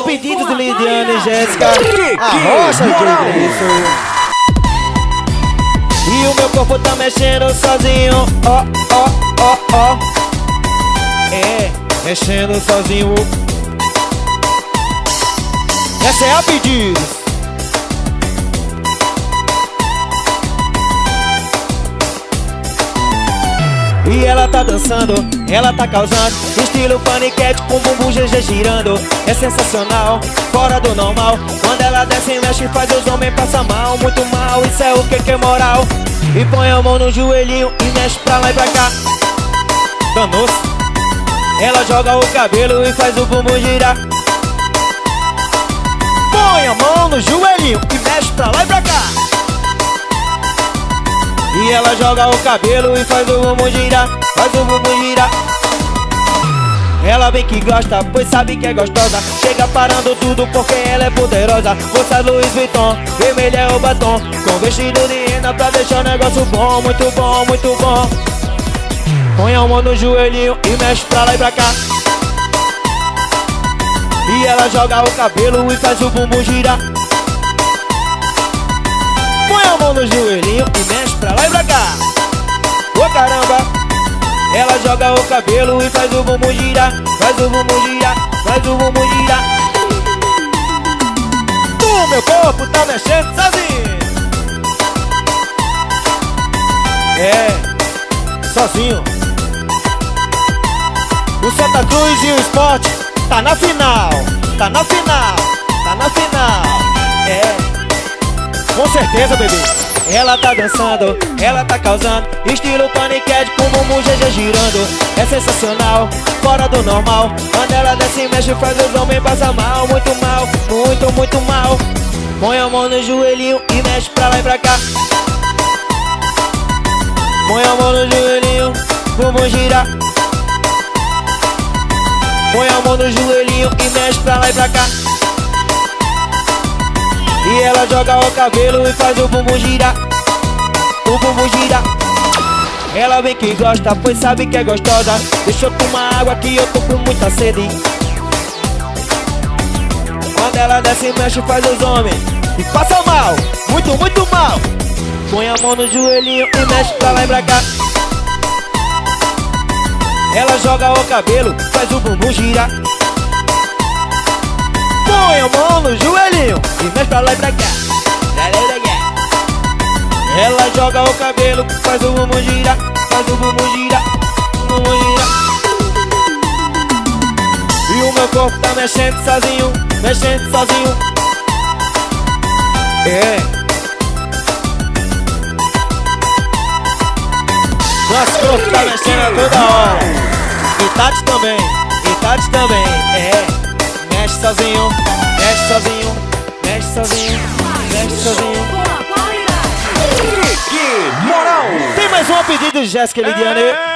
pedido de Lidiane e Jéssica, a rocha de Gleison. E o meu corpo tá mexendo sozinho, ó, ó, ó, ó. É, mexendo sozinho. Essa é a pedido. E ela tá dançando, ela tá causando estilo paniquete com bumbum GG girando. É sensacional, fora do normal. Quando ela desce e mexe faz os homens passar mal. Muito mal, isso é o que é moral. E põe a mão no joelhinho e mexe pra lá e pra cá. Danou-se. Ela joga o cabelo e faz o bumbum girar. Põe a mão no joelhinho e mexe pra lá e pra cá. E ela joga o cabelo e faz o bumbum girar, faz o bumbum girar. Ela vem que gosta, pois sabe que é gostosa. Chega parando tudo porque ela é poderosa. Moça Louis Vuitton, vermelho é o batom, com vestido de rena pra deixar o negócio bom. Muito bom, muito bom. Põe a mão no joelhinho e mexe pra lá e pra cá. E ela joga o cabelo e faz o bumbum girar. Põe a mão no joelhinho e mexe pra lá e pra cá. Ô caramba. Ela joga o cabelo e faz o bumbum girar, faz o bumbum girar, faz o bumbum girar. O meu corpo tá mexendo sozinho. É, sozinho. O Santa Cruz e o Sport tá na final, tá na final, tá na final. É, com certeza, bebê. Ela tá dançando, ela tá causando estilo paniquete com o bumbum GG girando. É sensacional, fora do normal. Quando ela desce e mexe faz os homens passar mal. Muito mal, muito, muito mal. Põe a mão no joelhinho e mexe pra lá e pra cá. Põe a mão no joelhinho, bumbum girar. Põe a mão no joelhinho e mexe pra lá e pra cá. E ela joga o cabelo e faz o bumbum girar, o bumbum girar. Ela vem que gosta, pois sabe que é gostosa. Deixa eu tomar água que eu tô com muita sede. Quando ela desce e mexe faz os homens e passa mal, muito, muito mal. Põe a mão no joelhinho e mexe pra lá e pra cá. Ela joga o cabelo, faz o bumbum girar. Põe a mão no joelhinho e mexe pra lá e pra cá. Ela joga o cabelo, faz o bumbum girar, faz o bumbum girar, bumbum girar. E o meu corpo tá mexendo sozinho, mexendo sozinho. É. Nosso corpo tá mexendo a toda hora. E Tati também, e Tati também. É. Mexe sozinho, mexe sozinho, mexe sozinho, mexe sozinho. Que moral! Tem mais um pedido de Jéssica e Lidiane.